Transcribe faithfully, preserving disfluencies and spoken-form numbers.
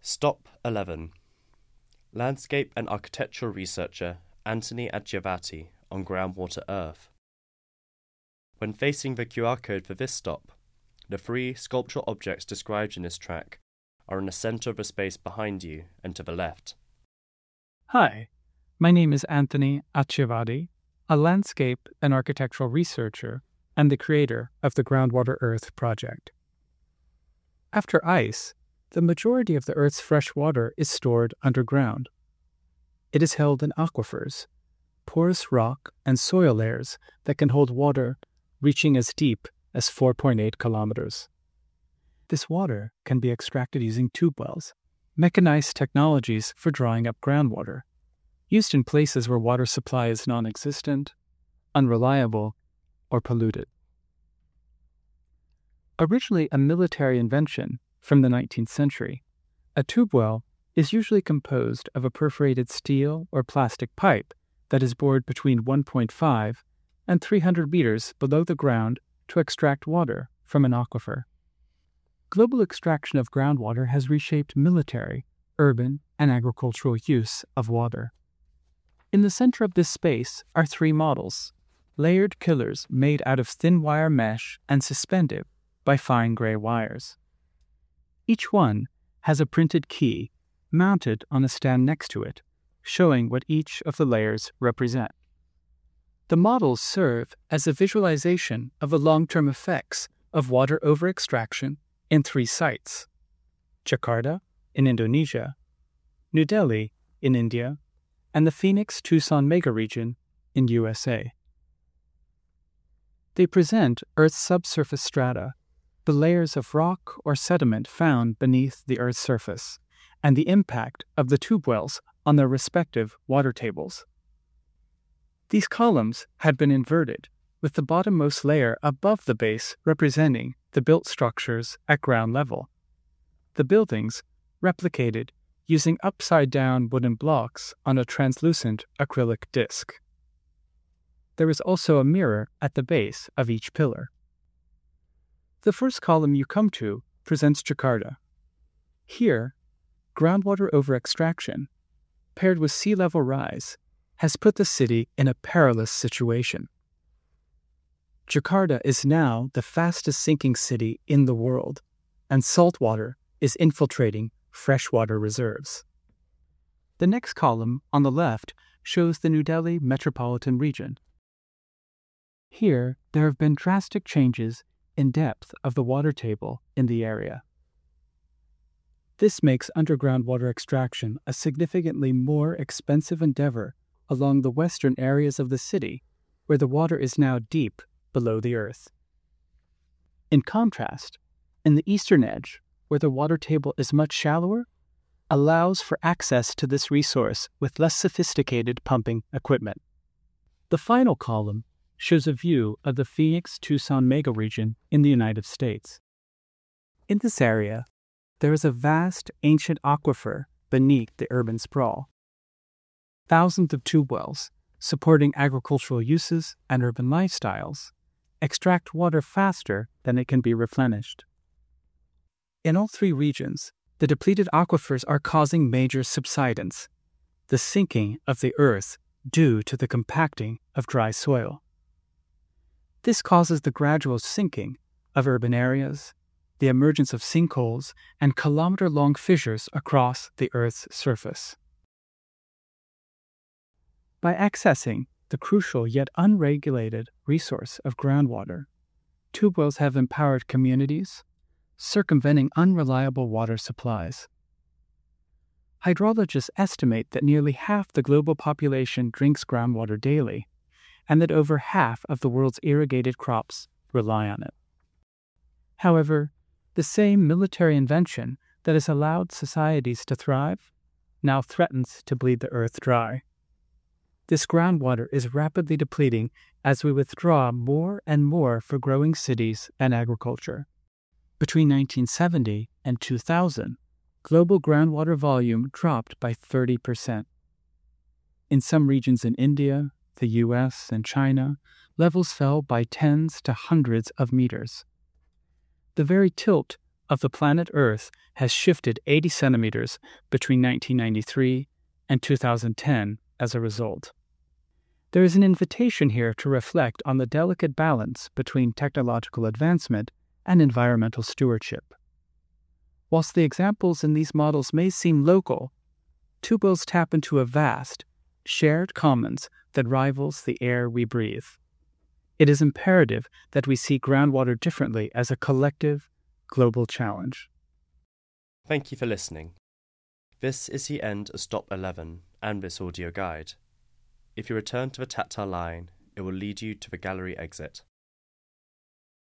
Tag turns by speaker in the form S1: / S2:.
S1: Stop eleven. Landscape and architectural researcher Anthony Acciavati on Groundwater Earth. When facing the Q R code for this stop, the three sculptural objects described in this track are in the center of the space behind you and to the left.
S2: Hi, my name is Anthony Acciavati, a landscape and architectural researcher and the creator of the Groundwater Earth project. After ice, the majority of the Earth's fresh water is stored underground. It is held in aquifers, porous rock and soil layers that can hold water reaching as deep as four point eight kilometers. This water can be extracted using tube wells, mechanized technologies for drawing up groundwater, used in places where water supply is non-existent, unreliable, or polluted. Originally a military invention from the nineteenth century, a tube well is usually composed of a perforated steel or plastic pipe that is bored between one point five and three hundred meters below the ground to extract water from an aquifer. Global extraction of groundwater has reshaped military, urban, and agricultural use of water. In the center of this space are three models, layered killers made out of thin wire mesh and suspended by fine gray wires. Each one has a printed key mounted on a stand next to it, showing what each of the layers represent. The models serve as a visualization of the long-term effects of water over-extraction in three sites: Jakarta in Indonesia, New Delhi in India, and the Phoenix-Tucson megaregion in U S A. They present Earth's subsurface strata, the layers of rock or sediment found beneath the Earth's surface, and the impact of the tube wells on their respective water tables. These columns had been inverted, with the bottommost layer above the base representing the built structures at ground level. The buildings replicated using upside-down wooden blocks on a translucent acrylic disc. There is also a mirror at the base of each pillar. The first column you come to presents Jakarta. Here, groundwater over-extraction, paired with sea level rise, has put the city in a perilous situation. Jakarta is now the fastest sinking city in the world, and salt water is infiltrating freshwater reserves. The next column on the left shows the New Delhi metropolitan region. Here, there have been drastic changes in depth of the water table in the area. This makes underground water extraction a significantly more expensive endeavor along the western areas of the city, where the water is now deep below the earth. In contrast, in the eastern edge, where the water table is much shallower, allows for access to this resource with less sophisticated pumping equipment. The final column shows a view of the Phoenix-Tucson megaregion in the United States. In this area, there is a vast ancient aquifer beneath the urban sprawl. Thousands of tube wells, supporting agricultural uses and urban lifestyles, extract water faster than it can be replenished. In all three regions, the depleted aquifers are causing major subsidence, the sinking of the earth due to the compacting of dry soil. This causes the gradual sinking of urban areas, the emergence of sinkholes, and kilometer-long fissures across the Earth's surface. By accessing the crucial yet unregulated resource of groundwater, tube wells have empowered communities, circumventing unreliable water supplies. Hydrologists estimate that nearly half the global population drinks groundwater daily, and that over half of the world's irrigated crops rely on it. However, the same military invention that has allowed societies to thrive now threatens to bleed the earth dry. This groundwater is rapidly depleting as we withdraw more and more for growing cities and agriculture. Between nineteen seventy and two thousand, global groundwater volume dropped by thirty percent. In some regions in India, the U S, and China, levels fell by tens to hundreds of meters. The very tilt of the planet Earth has shifted eighty centimeters between nineteen ninety-three and two thousand ten as a result. There is an invitation here to reflect on the delicate balance between technological advancement and environmental stewardship. Whilst the examples in these models may seem local, two bills tap into a vast, shared commons that rivals the air we breathe. It is imperative that we see groundwater differently as a collective, global challenge.
S1: Thank you for listening. This is the end of Stop eleven and this audio guide. If you return to the tactile line, it will lead you to the gallery exit.